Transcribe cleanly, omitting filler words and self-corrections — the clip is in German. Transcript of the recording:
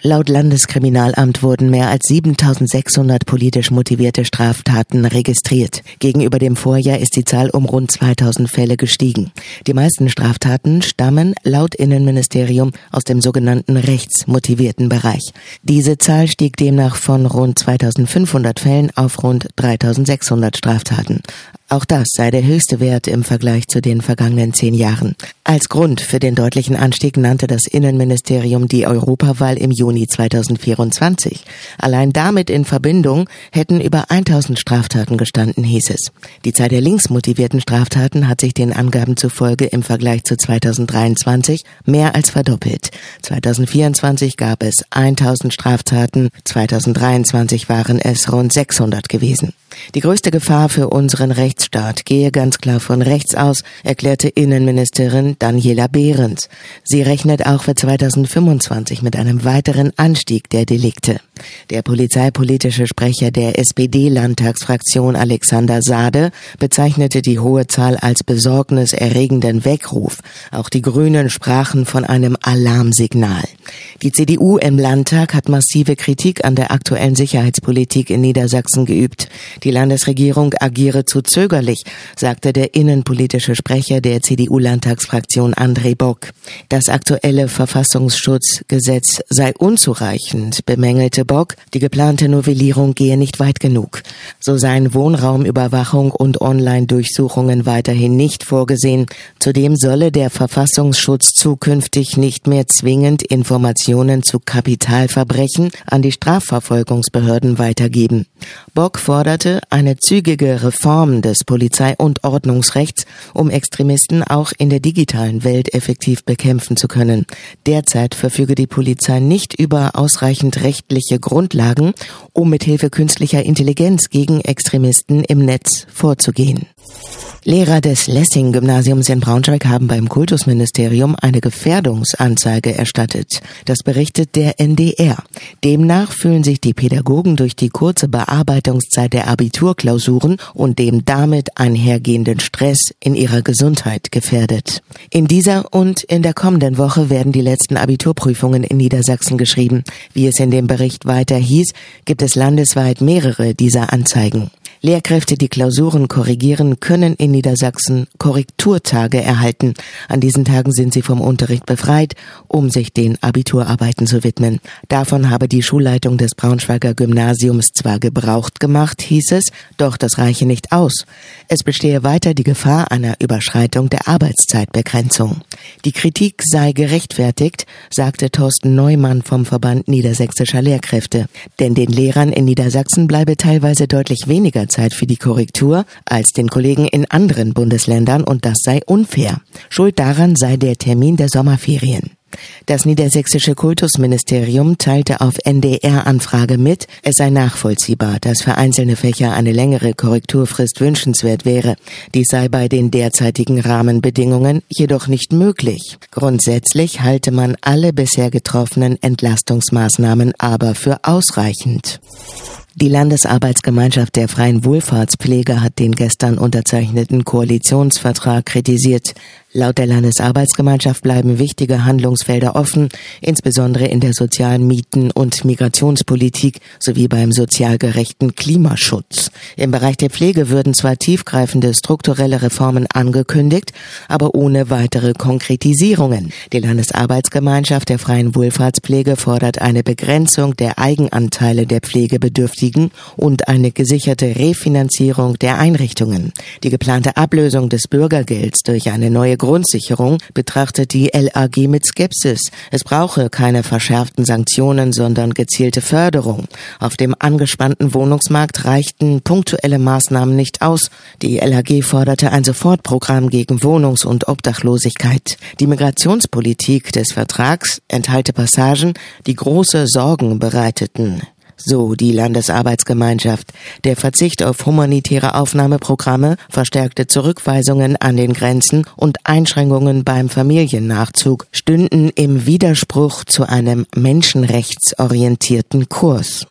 Laut Landeskriminalamt wurden mehr als 7.600 politisch motivierte Straftaten registriert. Gegenüber dem Vorjahr ist die Zahl um rund 2.000 Fälle gestiegen. Die meisten Straftaten stammen laut Innenministerium aus dem sogenannten rechtsmotivierten Bereich. Diese Zahl stieg demnach von rund 2.500 Fällen auf rund 3.600 Straftaten. Auch das sei der höchste Wert im Vergleich zu den vergangenen 10 Jahren. Als Grund für den deutlichen Anstieg nannte das Innenministerium die Europawahl im Juni 2024. Allein damit in Verbindung hätten über 1.000 Straftaten gestanden, hieß es. Die Zahl der linksmotivierten Straftaten hat sich den Angaben zufolge im Vergleich zu 2023 mehr als verdoppelt. 2024 gab es 1.000 Straftaten, 2023 waren es rund 600 gewesen. Die größte Gefahr für unseren Rechtsstaat gehe ganz klar von rechts aus, erklärte Innenministerin Daniela Behrens. Sie rechnet auch für 2025 mit einem weiteren Anstieg der Delikte. Der polizeipolitische Sprecher der SPD-Landtagsfraktion Alexander Sade bezeichnete die hohe Zahl als besorgniserregenden Weckruf. Auch die Grünen sprachen von einem Alarmsignal. Die CDU im Landtag hat massive Kritik an der aktuellen Sicherheitspolitik in Niedersachsen geübt. Die Landesregierung agiere zu zögerlich, sagte der innenpolitische Sprecher der CDU-Landtagsfraktion André Bock. Das aktuelle Verfassungsschutzgesetz sei unzureichend, bemängelte Bock, die geplante Novellierung gehe nicht weit genug. So seien Wohnraumüberwachung und Online-Durchsuchungen weiterhin nicht vorgesehen. Zudem solle der Verfassungsschutz zukünftig nicht mehr zwingend Informationen zu Kapitalverbrechen an die Strafverfolgungsbehörden weitergeben. Bock forderte eine zügige Reform des Polizei- und Ordnungsrechts, um Extremisten auch in der digitalen Welt effektiv bekämpfen zu können. Derzeit verfüge die Polizei nicht über ausreichend rechtliche Grundlagen, um mithilfe künstlicher Intelligenz gegen Extremisten im Netz vorzugehen. Lehrer des Lessing-Gymnasiums in Braunschweig haben beim Kultusministerium eine Gefährdungsanzeige erstattet. Das berichtet der NDR. Demnach fühlen sich die Pädagogen durch die kurze Bearbeitungszeit der Abiturklausuren und dem damit einhergehenden Stress in ihrer Gesundheit gefährdet. In dieser und in der kommenden Woche werden die letzten Abiturprüfungen in Niedersachsen geschrieben. Wie es in dem Bericht weiter hieß, gibt es landesweit mehrere dieser Anzeigen. Lehrkräfte, die Klausuren korrigieren, können in Niedersachsen Korrekturtage erhalten. An diesen Tagen sind sie vom Unterricht befreit, um sich den Abiturarbeiten zu widmen. Davon habe die Schulleitung des Braunschweiger Gymnasiums zwar Gebrauch gemacht, hieß es, doch das reiche nicht aus. Es bestehe weiter die Gefahr einer Überschreitung der Arbeitszeitbegrenzung. Die Kritik sei gerechtfertigt, sagte Thorsten Neumann vom Verband Niedersächsischer Lehrkräfte. Denn den Lehrern in Niedersachsen bleibe teilweise deutlich weniger Zeit für die Korrektur als den Kollegen in anderen Bundesländern und das sei unfair. Schuld daran sei der Termin der Sommerferien. Das niedersächsische Kultusministerium teilte auf NDR-Anfrage mit, es sei nachvollziehbar, dass für einzelne Fächer eine längere Korrekturfrist wünschenswert wäre. Dies sei bei den derzeitigen Rahmenbedingungen jedoch nicht möglich. Grundsätzlich halte man alle bisher getroffenen Entlastungsmaßnahmen aber für ausreichend. Die Landesarbeitsgemeinschaft der Freien Wohlfahrtspflege hat den gestern unterzeichneten Koalitionsvertrag kritisiert. Laut der Landesarbeitsgemeinschaft bleiben wichtige Handlungsfelder offen, insbesondere in der sozialen Mieten- und Migrationspolitik sowie beim sozial gerechten Klimaschutz. Im Bereich der Pflege würden zwar tiefgreifende strukturelle Reformen angekündigt, aber ohne weitere Konkretisierungen. Die Landesarbeitsgemeinschaft der Freien Wohlfahrtspflege fordert eine Begrenzung der Eigenanteile der Pflegebedürftigen und eine gesicherte Refinanzierung der Einrichtungen. Die geplante Ablösung des Bürgergelds durch eine neue Grundsicherung betrachtet die LAG mit Skepsis. Es brauche keine verschärften Sanktionen, sondern gezielte Förderung. Auf dem angespannten Wohnungsmarkt reichten punktuelle Maßnahmen nicht aus. Die LAG forderte ein Sofortprogramm gegen Wohnungs- und Obdachlosigkeit. Die Migrationspolitik des Vertrags enthalte Passagen, die große Sorgen bereiteten. So die Landesarbeitsgemeinschaft. Der Verzicht auf humanitäre Aufnahmeprogramme, verstärkte Zurückweisungen an den Grenzen und Einschränkungen beim Familiennachzug stünden im Widerspruch zu einem menschenrechtsorientierten Kurs.